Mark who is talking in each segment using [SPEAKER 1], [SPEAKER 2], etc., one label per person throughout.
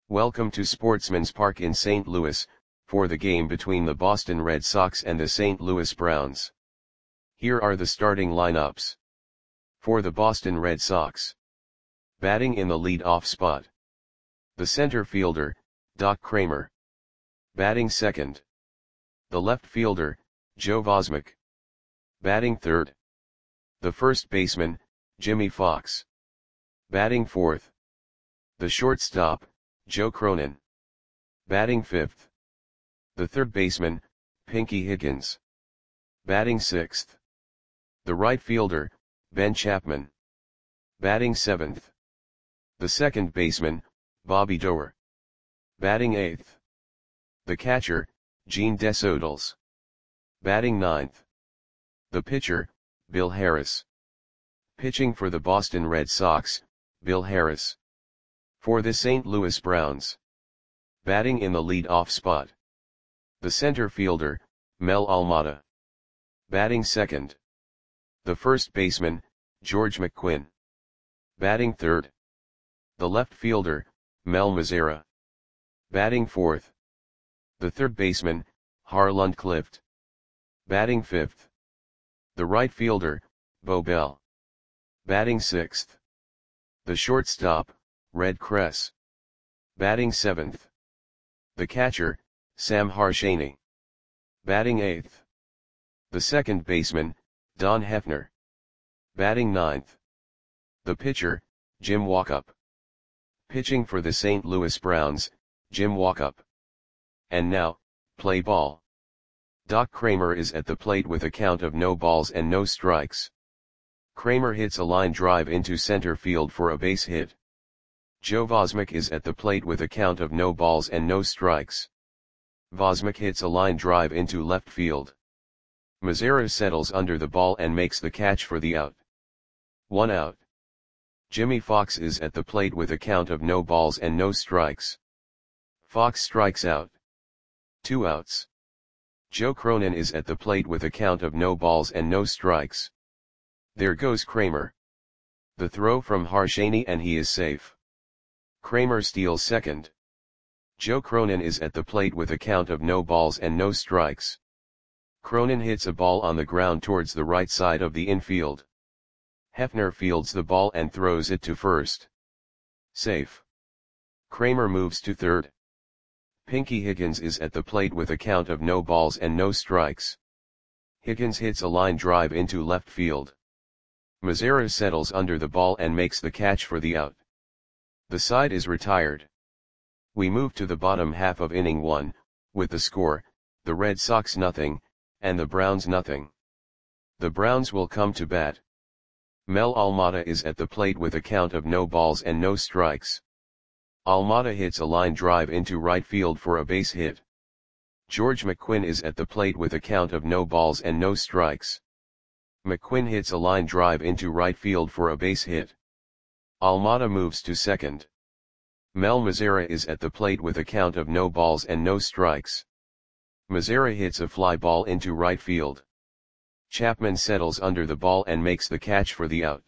[SPEAKER 1] Welcome to Sportsman's Park in St. Louis, for the game between the Boston Red Sox and the St. Louis Browns. Here are the starting lineups. For the Boston Red Sox. Batting in the lead-off spot. The center fielder, Doc Cramer. Batting second. The left fielder, Joe Vosmek. Batting third. The first baseman, Jimmie Foxx. Batting fourth. The shortstop, Joe Cronin. Batting fifth. The third baseman, Pinky Higgins. Batting sixth. The right fielder, Ben Chapman. Batting seventh. The second baseman, Bobby Doerr. Batting eighth. The catcher, Gene Desodals. Batting ninth. The pitcher, Bill Harris. Pitching for the Boston Red Sox, Bill Harris. For the St. Louis Browns. Batting in the lead-off spot. The center fielder, Mel Almada. Batting second. The first baseman, George McQuinn. Batting third. The left fielder, Mel Mazara. Batting fourth. The third baseman, Harland Clift. Batting fifth. The right fielder, Bo Bell. Batting sixth. The shortstop, Red Kress. Batting seventh. The catcher, Sam Harshani. Batting eighth. The second baseman, Don Hefner. Batting ninth. The pitcher, Jim Walkup. Pitching for the St. Louis Browns, Jim Walkup. And now, play ball. Doc Cramer is at the plate with a count of no balls and no strikes. Cramer hits a line drive into center field for a base hit. Joe Vosmek is at the plate with a count of no balls and no strikes. Vosmek hits a line drive into left field. Mazara settles under the ball and makes the catch for the out. 1 out. Jimmie Foxx is at the plate with a count of no balls and no strikes. Foxx strikes out. 2 outs. Joe Cronin is at the plate with a count of no balls and no strikes. There goes Cramer. The throw from Harshani and he is safe. Cramer steals second. Joe Cronin is at the plate with a count of no balls and no strikes. Cronin hits a ball on the ground towards the right side of the infield. Hefner fields the ball and throws it to first. Safe. Cramer moves to third. Pinky Higgins is at the plate with a count of no balls and no strikes. Higgins hits a line drive into left field. Mazara settles under the ball and makes the catch for the out. The side is retired. We move to the bottom half of inning 1, with the score, the Red Sox nothing, and the Browns nothing. The Browns will come to bat. Mel Almada is at the plate with a count of no balls and no strikes. Almada hits a line drive into right field for a base hit. George McQuinn is at the plate with a count of no balls and no strikes. McQuinn hits a line drive into right field for a base hit. Almada moves to second. Mel Mazara is at the plate with a count of no balls and no strikes. Mazara hits a fly ball into right field. Chapman settles under the ball and makes the catch for the out.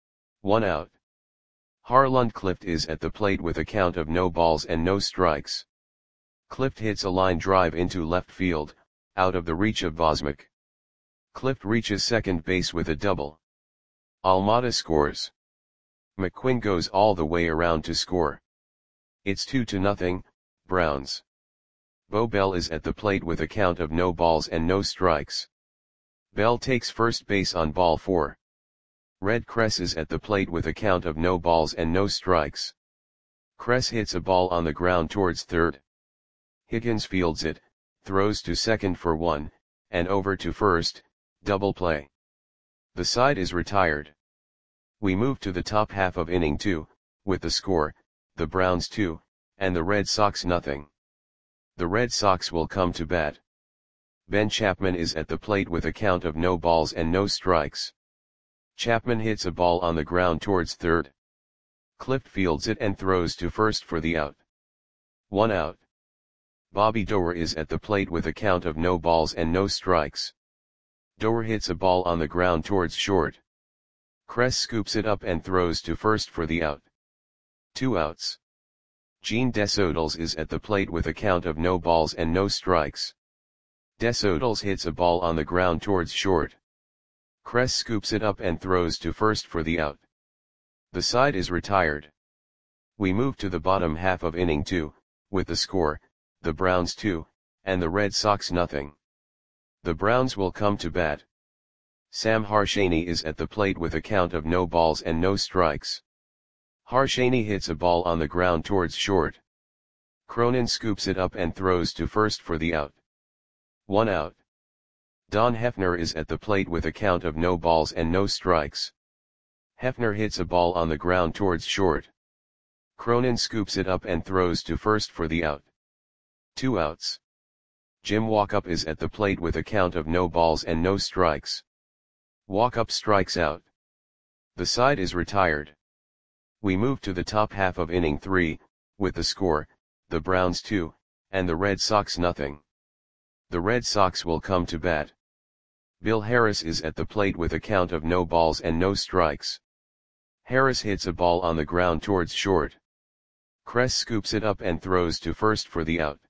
[SPEAKER 1] 1 out. Harland Clift is at the plate with a count of no balls and no strikes. Clift hits a line drive into left field, out of the reach of Vosmek. Clift reaches second base with a double. Almada scores. McQuinn goes all the way around to score. It's 2-0, Browns. Bo Bell is at the plate with a count of no balls and no strikes. Bell takes first base on ball 4. Red Kress is at the plate with a count of no balls and no strikes. Kress hits a ball on the ground towards third. Higgins fields it, throws to second for 1, and over to first, double play. The side is retired. We move to the top half of inning 2, with the score, the Browns 2, and the Red Sox nothing. The Red Sox will come to bat. Ben Chapman is at the plate with a count of no balls and no strikes. Chapman hits a ball on the ground towards third. Clift fields it and throws to first for the out. 1 out. Bobby Doerr is at the plate with a count of no balls and no strikes. Doerr hits a ball on the ground towards short. Kress scoops it up and throws to first for the out. 2 outs. Gene Desodals is at the plate with a count of no balls and no strikes. Desodals hits a ball on the ground towards short. Kress scoops it up and throws to first for the out. The side is retired. We move to the bottom half of inning 2, with the score, the Browns 2, and the Red Sox nothing. The Browns will come to bat. Sam Harshaney is at the plate with a count of no balls and no strikes. Harshaney hits a ball on the ground towards short. Cronin scoops it up and throws to first for the out. 1 out. Don Hefner is at the plate with a count of no balls and no strikes. Hefner hits a ball on the ground towards short. Cronin scoops it up and throws to first for the out. 2 outs. Jim Walkup is at the plate with a count of no balls and no strikes. Walkup strikes out. The side is retired. We move to the top half of inning 3, with the score, the Browns 2, and the Red Sox nothing. The Red Sox will come to bat. Bill Harris is at the plate with a count of no balls and no strikes. Harris hits a ball on the ground towards short. Kress scoops it up and throws to first for the out.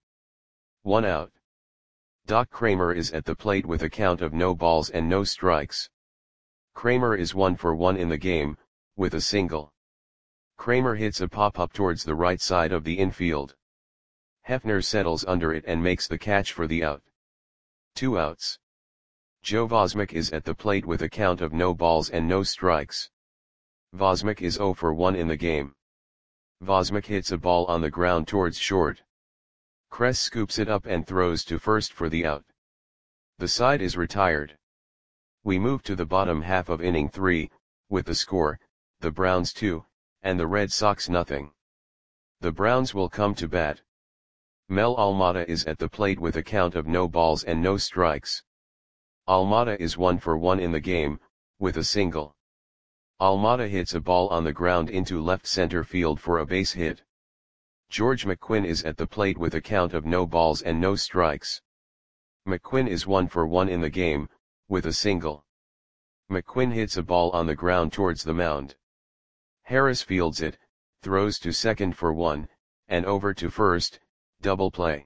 [SPEAKER 1] 1 out. Doc Kramer is at the plate with a count of no balls and no strikes. Kramer is 1 for 1 in the game, with a single. Kramer hits a pop-up towards the right side of the infield. Hefner settles under it and makes the catch for the out. 2 outs. Joe Vosmick is at the plate with a count of no balls and no strikes. Vosmick is 0 for 1 in the game. Vosmick hits a ball on the ground towards short. Kress scoops it up and throws to first for the out. The side is retired. We move to the bottom half of inning 3, with the score, the Browns 2, and the Red Sox nothing. The Browns will come to bat. Mel Almada is at the plate with a count of no balls and no strikes. Almada is 1 for 1 in the game, with a single. Almada hits a ball on the ground into left center field for a base hit. George McQuinn is at the plate with a count of no balls and no strikes. McQuinn is 1 for 1 in the game, with a single. McQuinn hits a ball on the ground towards the mound. Harris fields it, throws to second for 1, and over to first, double play.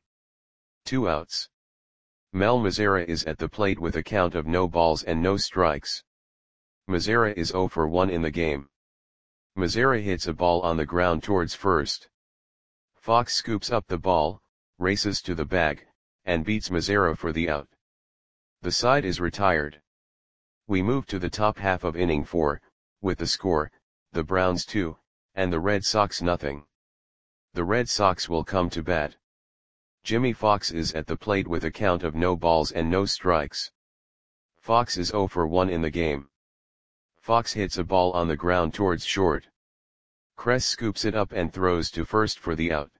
[SPEAKER 1] 2 outs. Mel Mazzara is at the plate with a count of no balls and no strikes. Mazzara is 0 for 1 in the game. Mazzara hits a ball on the ground towards first. Fox scoops up the ball, races to the bag, and beats Mazzara for the out. The side is retired. We move to the top half of inning 4, with the score, the Browns 2, and the Red Sox nothing. The Red Sox will come to bat. Jimmy Fox is at the plate with a count of no balls and no strikes. Fox is 0 for 1 in the game. Fox hits a ball on the ground towards short. Kress scoops it up and throws to first for the out.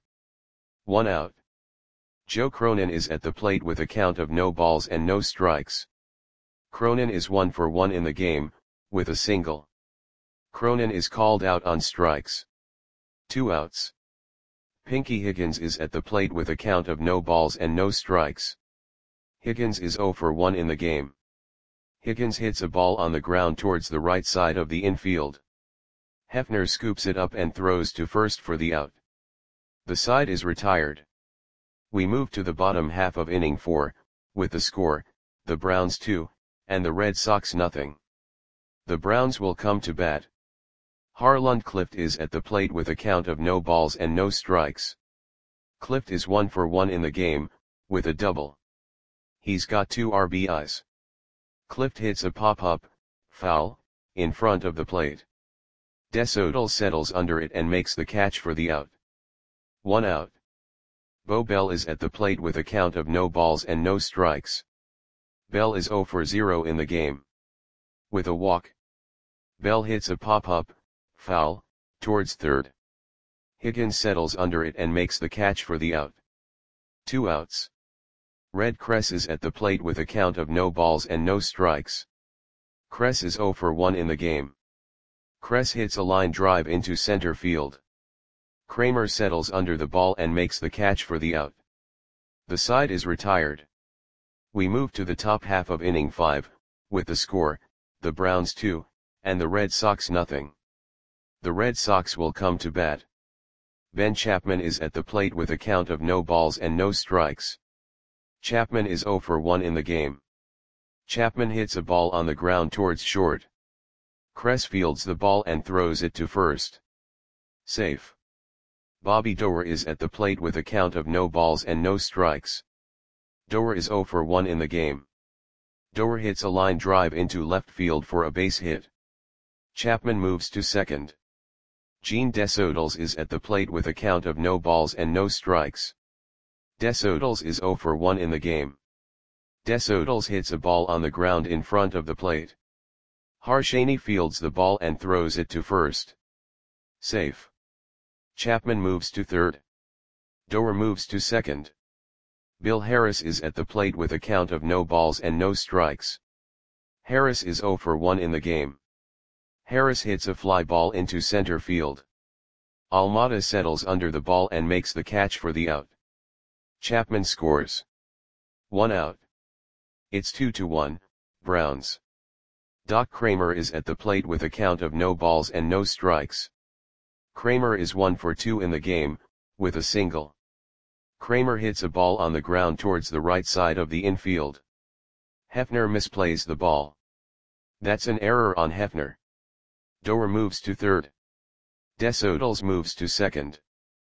[SPEAKER 1] 1 out. Joe Cronin is at the plate with a count of no balls and no strikes. Cronin is 1 for 1 in the game, with a single. Cronin is called out on strikes. 2 outs. Pinky Higgins is at the plate with a count of no balls and no strikes. Higgins is 0 for 1 in the game. Higgins hits a ball on the ground towards the right side of the infield. Hefner scoops it up and throws to first for the out. The side is retired. We move to the bottom half of inning 4, with the score, the Browns 2, and the Red Sox nothing. The Browns will come to bat. Harland Clift is at the plate with a count of no balls and no strikes. Clift is 1 for 1 in the game, with a double. He's got 2 RBIs. Clift hits a pop-up, foul, in front of the plate. Desodal settles under it and makes the catch for the out. 1 out. Bo Bell is at the plate with a count of no balls and no strikes. Bell is 0 for 0 in the game. With a walk. Bell hits a pop-up, foul, towards third. Higgins settles under it and makes the catch for the out. 2 outs. Red Kress is at the plate with a count of no balls and no strikes. Kress is 0 for 1 in the game. Kress hits a line drive into center field. Kramer settles under the ball and makes the catch for the out. The side is retired. We move to the top half of inning 5, with the score, the Browns 2, and the Red Sox nothing. The Red Sox will come to bat. Ben Chapman is at the plate with a count of no balls and no strikes. Chapman is 0 for 1 in the game. Chapman hits a ball on the ground towards short. Kress fields the ball and throws it to first. Safe. Bobby Doerr is at the plate with a count of no balls and no strikes. Doerr is 0 for 1 in the game. Doerr hits a line drive into left field for a base hit. Chapman moves to second. Gene Desodals is at the plate with a count of no balls and no strikes. Desodals is 0 for 1 in the game. Desodals hits a ball on the ground in front of the plate. Harshaney fields the ball and throws it to first. Safe. Chapman moves to third. Doerr moves to second. Bill Harris is at the plate with a count of no balls and no strikes. Harris is 0 for 1 in the game. Harris hits a fly ball into center field. Almada settles under the ball and makes the catch for the out. Chapman scores. 1 out. It's 2-1, Browns. Doc Kramer is at the plate with a count of no balls and no strikes. Kramer is 1 for 2 in the game, with a single. Kramer hits a ball on the ground towards the right side of the infield. Hefner misplays the ball. That's an error on Hefner. Doerr moves to third. Desodals moves to second.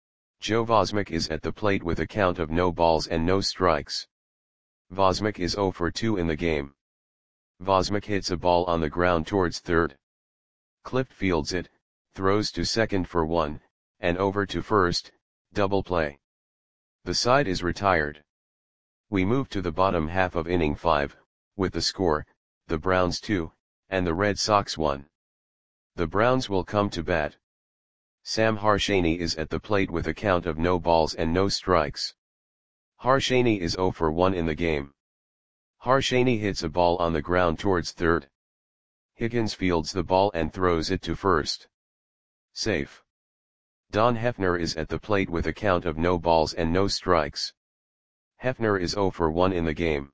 [SPEAKER 1] Joe Vosmick is at the plate with a count of no balls and no strikes. Vosmick is 0 for 2 in the game. Vosmick hits a ball on the ground towards third. Clift fields it, throws to second for 1, and over to first, double play. The side is retired. We move to the bottom half of inning 5, with the score, the Browns 2, and the Red Sox 1. The Browns will come to bat. Sam Harshaney is at the plate with a count of no balls and no strikes. Harshaney is 0 for 1 in the game. Harshaney hits a ball on the ground towards third. Higgins fields the ball and throws it to first. Safe. Don Hefner is at the plate with a count of no balls and no strikes. Hefner is 0 for 1 in the game.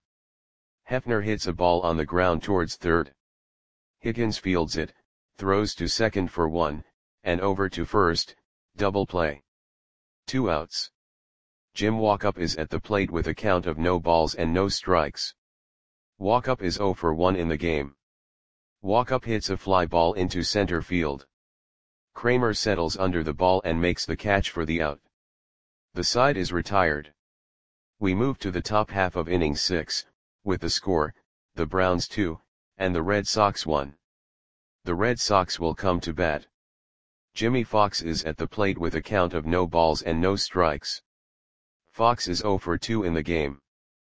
[SPEAKER 1] Hefner hits a ball on the ground towards third. Higgins fields it, throws to second for 1, and over to first, double play. 2 outs. Jim Walkup is at the plate with a count of no balls and no strikes. Walkup is 0 for 1 in the game. Walkup hits a fly ball into center field. Kramer settles under the ball and makes the catch for the out. The side is retired. We move to the top half of inning 6, with the score, the Browns 2, and the Red Sox 1. The Red Sox will come to bat. Jimmy Fox is at the plate with a count of no balls and no strikes. Fox is 0 for 2 in the game.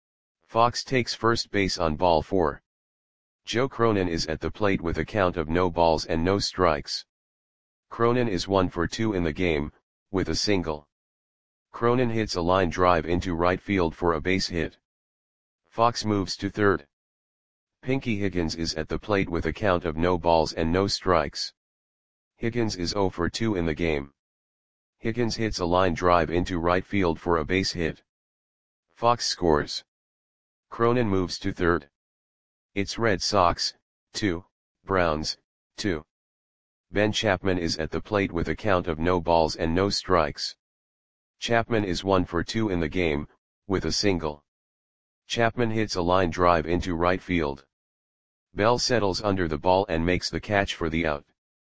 [SPEAKER 1] Fox takes first base on ball 4. Joe Cronin is at the plate with a count of no balls and no strikes. Cronin is 1 for 2 in the game, with a single. Cronin hits a line drive into right field for a base hit. Fox moves to third. Pinky Higgins is at the plate with a count of no balls and no strikes. Higgins is 0 for 2 in the game. Higgins hits a line drive into right field for a base hit. Fox scores. Cronin moves to third. It's Red Sox, 2, Browns, 2. Ben Chapman is at the plate with a count of no balls and no strikes. Chapman is 1 for 2 in the game, with a single. Chapman hits a line drive into right field. Bell settles under the ball and makes the catch for the out.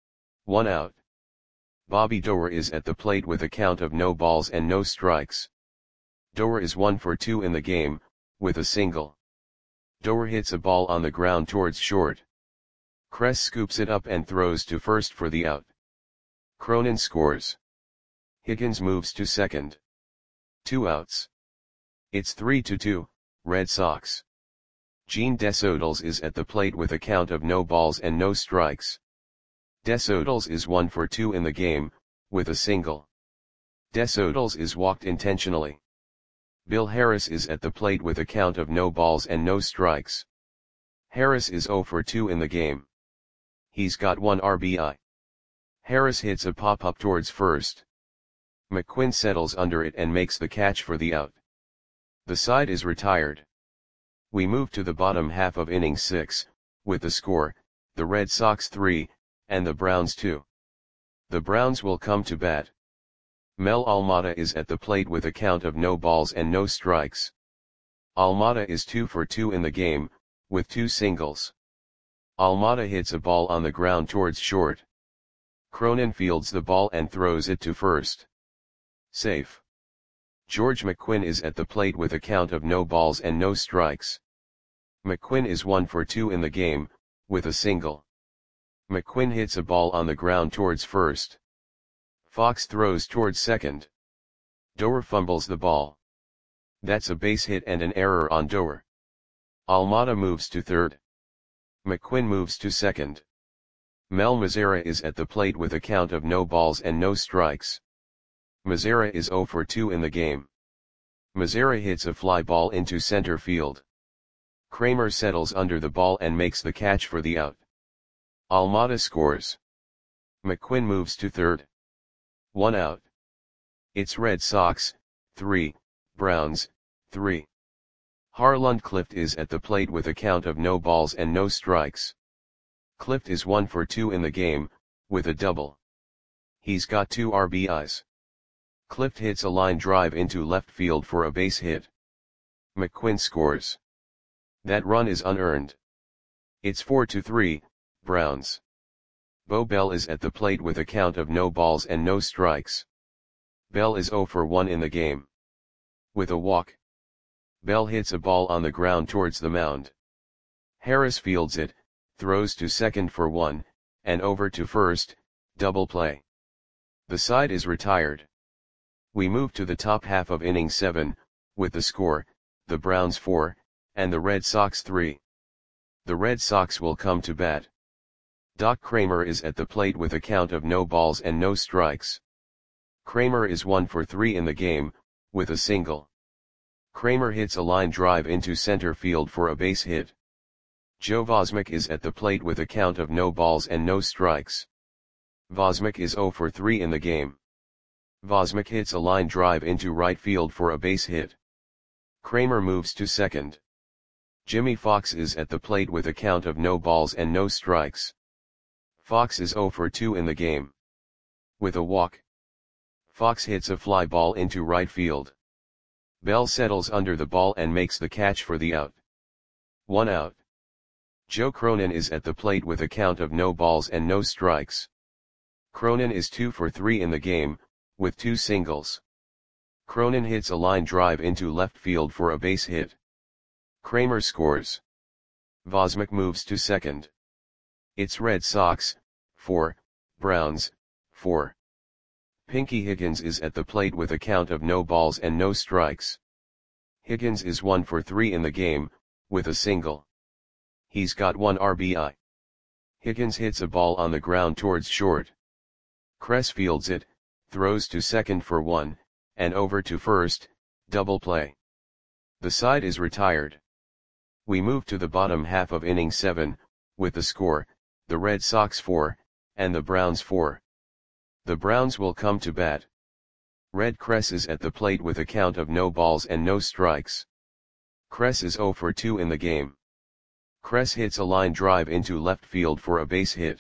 [SPEAKER 1] 1 out. Bobby Doerr is at the plate with a count of no balls and no strikes. Doerr is 1 for 2 in the game, with a single. Doerr hits a ball on the ground towards short. Kress scoops it up and throws to first for the out. Cronin scores. Higgins moves to second. 2 outs. It's 3-2, Red Sox. Gene Desodals is at the plate with a count of no balls and no strikes. Desodals is 1 for 2 in the game, with a single. Desodals is walked intentionally. Bill Harris is at the plate with a count of no balls and no strikes. Harris is 0 for 2 in the game. He's got 1 RBI. Harris hits a pop-up towards first. McQuinn settles under it and makes the catch for the out. The side is retired. We move to the bottom half of inning 6, with the score, the Red Sox 3, and the Browns 2. The Browns will come to bat. Mel Almada is at the plate with a count of no balls and no strikes. Almada is 2 for 2 in the game, with 2 singles. Almada hits a ball on the ground towards short. Cronin fields the ball and throws it to first. Safe. George McQuinn is at the plate with a count of no balls and no strikes. McQuinn is 1 for 2 in the game, with a single. McQuinn hits a ball on the ground towards first. Fox throws towards second. Doer fumbles the ball. That's a base hit and an error on Doer. Almada moves to third. McQuinn moves to second. Mel Mazzara is at the plate with a count of no balls and no strikes. Mazzara is 0 for 2 in the game. Mazzara hits a fly ball into center field. Kramer settles under the ball and makes the catch for the out. Almada scores. McQuinn moves to third. 1 out. It's Red Sox, 3, Browns, 3. Harland Clift is at the plate with a count of no balls and no strikes. Clift is 1 for 2 in the game, with a double. He's got 2 RBIs. Clift hits a line drive into left field for a base hit. McQuinn scores. That run is unearned. It's 4-3, Browns. Bo Bell is at the plate with a count of no balls and no strikes. Bell is 0 for 1 in the game. With a walk. Bell hits a ball on the ground towards the mound. Harris fields it, throws to second for 1, and over to first, double play. The side is retired. We move to the top half of inning 7, with the score, the Browns 4, and the Red Sox 3. The Red Sox will come to bat. Doc Kramer is at the plate with a count of no balls and no strikes. Kramer is 1 for 3 in the game, with a single. Kramer hits a line drive into center field for a base hit. Joe Vosmick is at the plate with a count of no balls and no strikes. Vosmick is 0 for 3 in the game. Vosmick hits a line drive into right field for a base hit. Kramer moves to second. Jimmy Fox is at the plate with a count of no balls and no strikes. Fox is 0 for 2 in the game. With a walk. Fox hits a fly ball into right field. Bell settles under the ball and makes the catch for the out. 1 out. Joe Cronin is at the plate with a count of no balls and no strikes. Cronin is 2 for 3 in the game, with 2 singles. Cronin hits a line drive into left field for a base hit. Kramer scores. Vosmick moves to second. It's Red Sox, 4, Browns, 4. Pinky Higgins is at the plate with a count of no balls and no strikes. Higgins is 1 for 3 in the game, with a single. He's got 1 RBI. Higgins hits a ball on the ground towards short. Kress fields it, throws to second for 1, and over to first, double play. The side is retired. We move to the bottom half of inning 7, with the score, the Red Sox 4, and the Browns 4. The Browns will come to bat. Red Kress is at the plate with a count of no balls and no strikes. Kress is 0 for 2 in the game. Kress hits a line drive into left field for a base hit.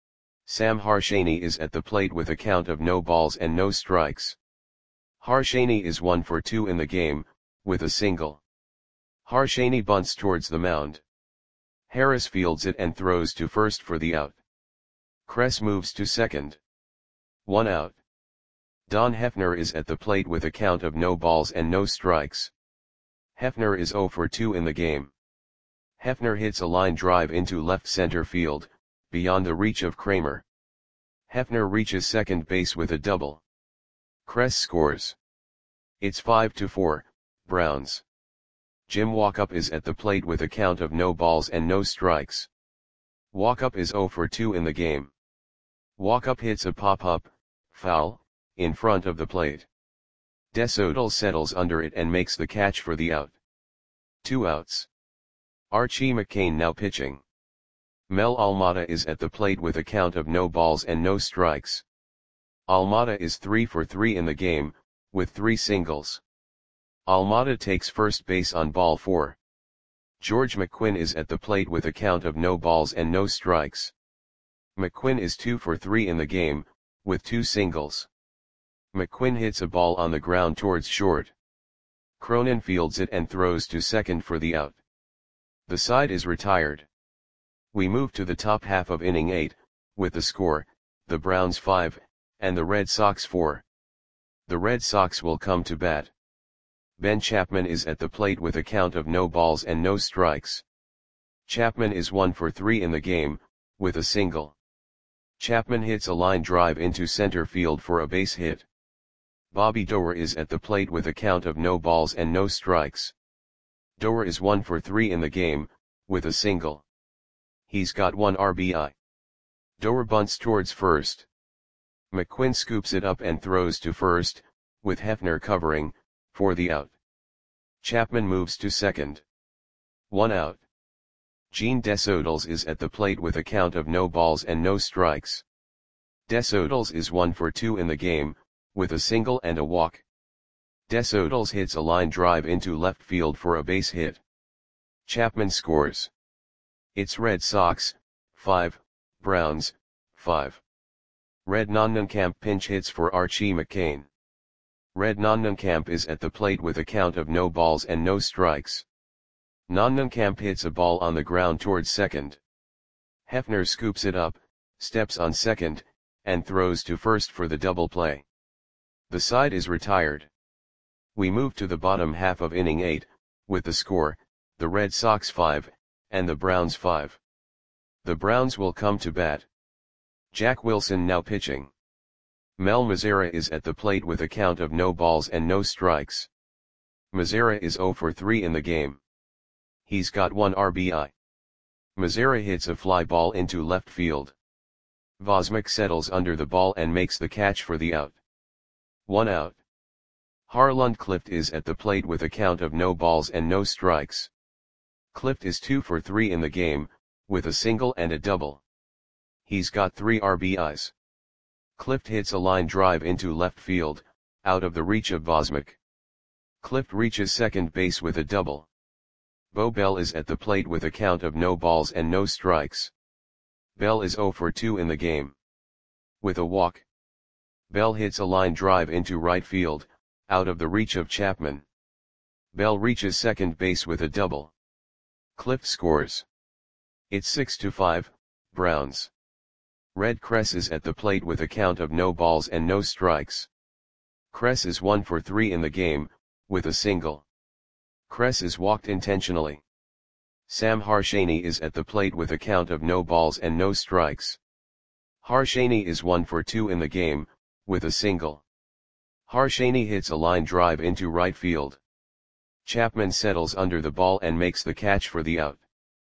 [SPEAKER 1] Sam Harshaney is at the plate with a count of no balls and no strikes. Harshaney is 1 for 2 in the game, with a single. Harshaney bunts towards the mound. Harris fields it and throws to first for the out. Kress moves to second. 1 out. Don Hefner is at the plate with a count of no balls and no strikes. Hefner is 0 for 2 in the game. Hefner hits a line drive into left center field, beyond the reach of Kramer. Hefner reaches second base with a double. Kress scores. It's 5-4, Browns. Jim Walkup is at the plate with a count of no balls and no strikes. Walkup is 0 for 2 in the game. Walkup hits a pop-up, foul, in front of the plate. DeSoto settles under it and makes the catch for the out. 2 outs. Archie McCain now pitching. Mel Almada is at the plate with a count of no balls and no strikes. Almada is 3 for 3 in the game, with 3 singles. Almada takes first base on ball 4. George McQuinn is at the plate with a count of no balls and no strikes. McQuinn is 2 for 3 in the game, with 2 singles. McQuinn hits a ball on the ground towards short. Cronin fields it and throws to second for the out. The side is retired. We move to the top half of inning 8, with the score, the Browns 5, and the Red Sox 4. The Red Sox will come to bat. Ben Chapman is at the plate with a count of no balls and no strikes. Chapman is 1 for 3 in the game, with a single. Chapman hits a line drive into center field for a base hit. Bobby Doerr is at the plate with a count of no balls and no strikes. Doerr is 1 for 3 in the game, with a single. He's got 1 RBI. Doerr bunts towards first. McQuinn scoops it up and throws to first, with Hefner covering, for the out. Chapman moves to second. 1 out. Gene Desodals is at the plate with a count of no balls and no strikes. Desodals is 1 for 2 in the game, with a single and a walk. Desodals hits a line drive into left field for a base hit. Chapman scores. It's Red Sox, 5, Browns, 5. Red Nonnenkamp pinch hits for Archie McCain. Red Nonnenkamp is at the plate with a count of no balls and no strikes. Nonnenkamp hits a ball on the ground towards second. Hefner scoops it up, steps on second, and throws to first for the double play. The side is retired. We move to the bottom half of inning 8, with the score, the Red Sox 5, and the Browns 5. The Browns will come to bat. Jack Wilson now pitching. Mel Mazara is at the plate with a count of no balls and no strikes. Mazara is 0 for 3 in the game. He's got 1 RBI. Mazara hits a fly ball into left field. Vosmik settles under the ball and makes the catch for the out. 1 out. Harlund Clift is at the plate with a count of no balls and no strikes. Clift is 2 for 3 in the game, with a single and a double. He's got 3 RBIs. Clift hits a line drive into left field, out of the reach of Vosmik. Clift reaches second base with a double. Bo Bell is at the plate with a count of no balls and no strikes. Bell is 0 for 2 in the game. With a walk. Bell hits a line drive into right field, out of the reach of Chapman. Bell reaches second base with a double. Clift scores. It's 6-5, Browns. Red Kress is at the plate with a count of no balls and no strikes. Kress is 1 for 3 in the game, with a single. Kress is walked intentionally. Sam Harshaney is at the plate with a count of no balls and no strikes. Harshaney is 1 for 2 in the game, with a single. Harshaney hits a line drive into right field. Chapman settles under the ball and makes the catch for the out.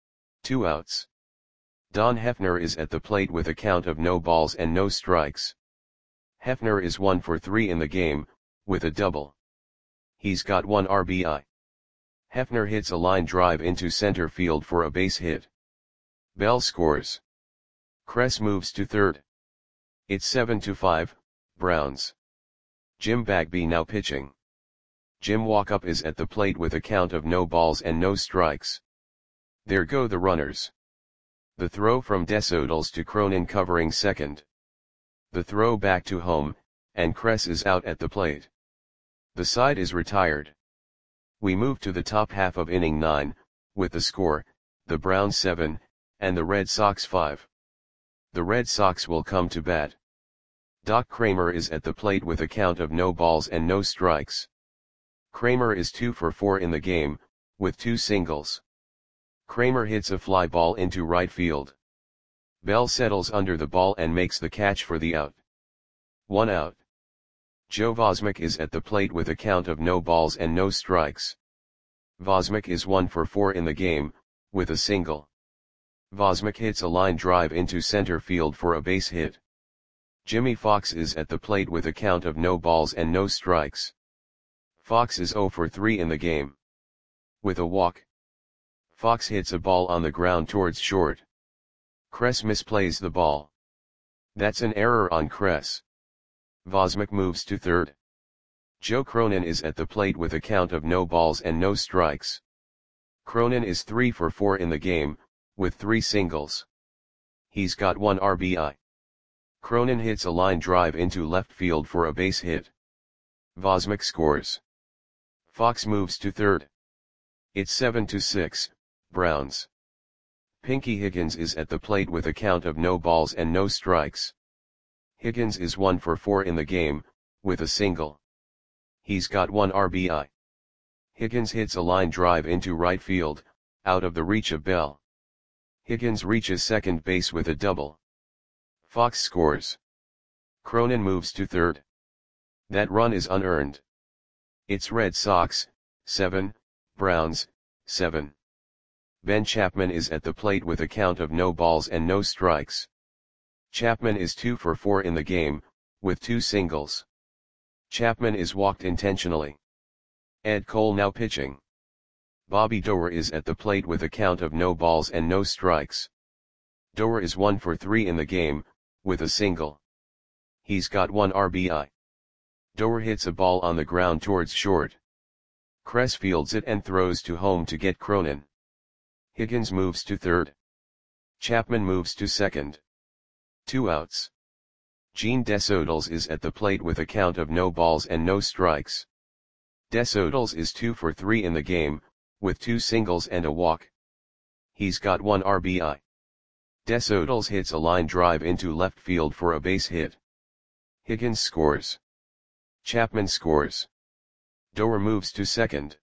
[SPEAKER 1] 2 outs. Don Hefner is at the plate with a count of no balls and no strikes. Hefner is 1 for 3 in the game, with a double. He's got 1 RBI. Hefner hits a line drive into center field for a base hit. Bell scores. Kress moves to third. It's 7-5, Browns. Jim Bagby now pitching. Jim Walkup is at the plate with a count of no balls and no strikes. There go the runners. The throw from Desodals to Cronin covering second. The throw back to home, and Kress is out at the plate. The side is retired. We move to the top half of inning 9, with the score, the Browns 7, and the Red Sox 5. The Red Sox will come to bat. Doc Kramer is at the plate with a count of no balls and no strikes. Kramer is 2 for 4 in the game, with 2 singles. Kramer hits a fly ball into right field. Bell settles under the ball and makes the catch for the out. 1 out. Joe Vosmik is at the plate with a count of no balls and no strikes. Vosmik is 1 for 4 in the game, with a single. Vosmik hits a line drive into center field for a base hit. Jimmy Fox is at the plate with a count of no balls and no strikes. Fox is 0 for 3 in the game. With a walk. Fox hits a ball on the ground towards short. Kress misplays the ball. That's an error on Kress. Vosmik moves to third. Joe Cronin is at the plate with a count of no balls and no strikes. Cronin is 3 for 4 in the game, with 3 singles. He's got 1 RBI. Cronin hits a line drive into left field for a base hit. Vosmik scores. Fox moves to third. It's 7-6, Browns. Pinky Higgins is at the plate with a count of no balls and no strikes. Higgins is 1 for 4 in the game, with a single. He's got 1 RBI. Higgins hits a line drive into right field, out of the reach of Bell. Higgins reaches second base with a double. Fox scores. Cronin moves to third. That run is unearned. It's Red Sox, 7, Browns, 7. Ben Chapman is at the plate with a count of no balls and no strikes. Chapman is 2 for 4 in the game, with 2 singles. Chapman is walked intentionally. Ed Cole now pitching. Bobby Doerr is at the plate with a count of no balls and no strikes. Doerr is 1 for 3 in the game, with a single. He's got 1 RBI. Doerr hits a ball on the ground towards short. Kress fields it and throws to home to get Cronin. Higgins moves to third. Chapman moves to second. 2 outs. Gene Desodals is at the plate with a count of no balls and no strikes. Desodals is 2 for 3 in the game, with 2 singles and a walk. He's got 1 RBI. Desodals hits a line drive into left field for a base hit. Higgins scores. Chapman scores. Doerr moves to second.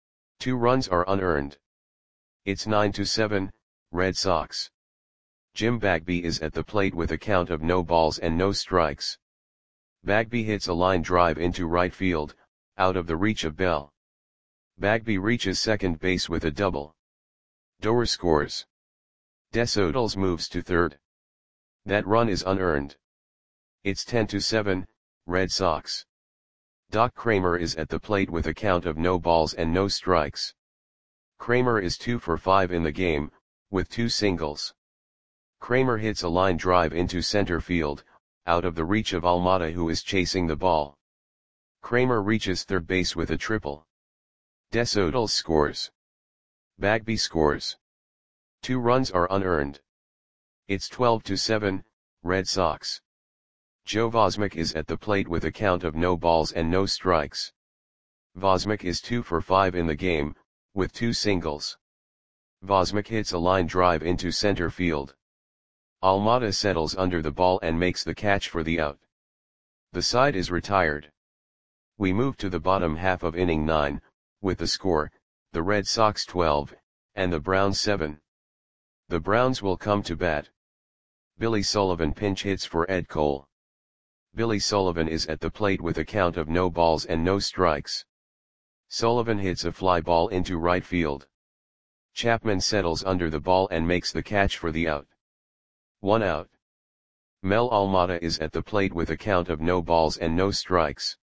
[SPEAKER 1] 2 runs are unearned. It's 9-7, Red Sox. Jim Bagby is at the plate with a count of no balls and no strikes. Bagby hits a line drive into right field, out of the reach of Bell. Bagby reaches second base with a double. Doerr scores. Desodals moves to third. That run is unearned. It's 10-7, Red Sox. Doc Kramer is at the plate with a count of no balls and no strikes. Kramer is 2 for 5 in the game, with 2 singles. Kramer hits a line drive into center field, out of the reach of Almada who is chasing the ball. Kramer reaches third base with a triple. Desodals scores. Bagby scores. 2 runs are unearned. It's 12-7, Red Sox. Joe Vosmik is at the plate with a count of no balls and no strikes. Vosmik is 2 for 5 in the game, with 2 singles. Vosmik hits a line drive into center field. Almada settles under the ball and makes the catch for the out. The side is retired. We move to the bottom half of inning 9, with the score, the Red Sox 12, and the Browns 7. The Browns will come to bat. Billy Sullivan pinch hits for Ed Cole. Billy Sullivan is at the plate with a count of no balls and no strikes. Sullivan hits a fly ball into right field. Chapman settles under the ball and makes the catch for the out. 1 out. Mel Almada is at the plate with a count of no balls and no strikes.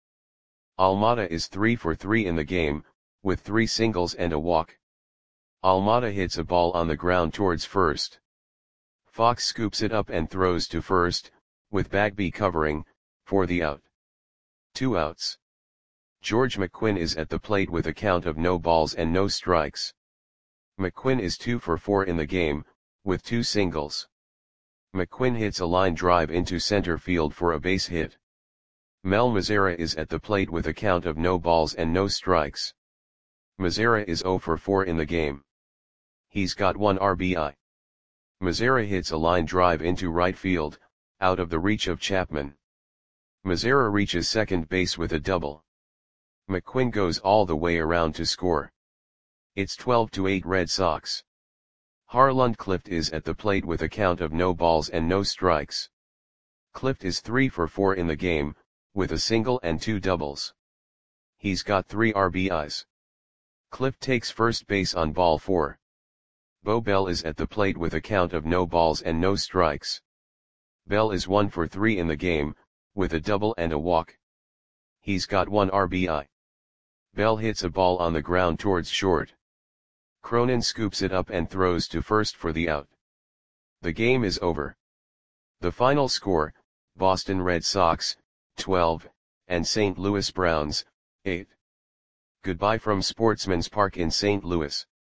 [SPEAKER 1] Almada is 3 for 3 in the game, with 3 singles and a walk. Almada hits a ball on the ground towards first. Fox scoops it up and throws to first, with Bagby covering, for the out. 2 outs. George McQuinn is at the plate with a count of no balls and no strikes. McQuinn is 2 for 4 in the game, with 2 singles. McQuinn hits a line drive into center field for a base hit. Mel Mazzara is at the plate with a count of no balls and no strikes. Mazzara is 0 for 4 in the game. He's got 1 RBI. Mazzara hits a line drive into right field, out of the reach of Chapman. Mazzara reaches second base with a double. McQuinn goes all the way around to score. It's 12-8 Red Sox. Harland Clift is at the plate with a count of no balls and no strikes. Clift is 3 for 4 in the game, with a single and 2 doubles. He's got 3 RBIs. Clift takes first base on ball 4. Bo Bell is at the plate with a count of no balls and no strikes. Bell is 1 for 3 in the game, with a double and a walk. He's got 1 RBI. Bell hits a ball on the ground towards short. Cronin scoops it up and throws to first for the out. The game is over. The final score, Boston Red Sox, 12, and St. Louis Browns, 8. Goodbye from Sportsman's Park in St. Louis.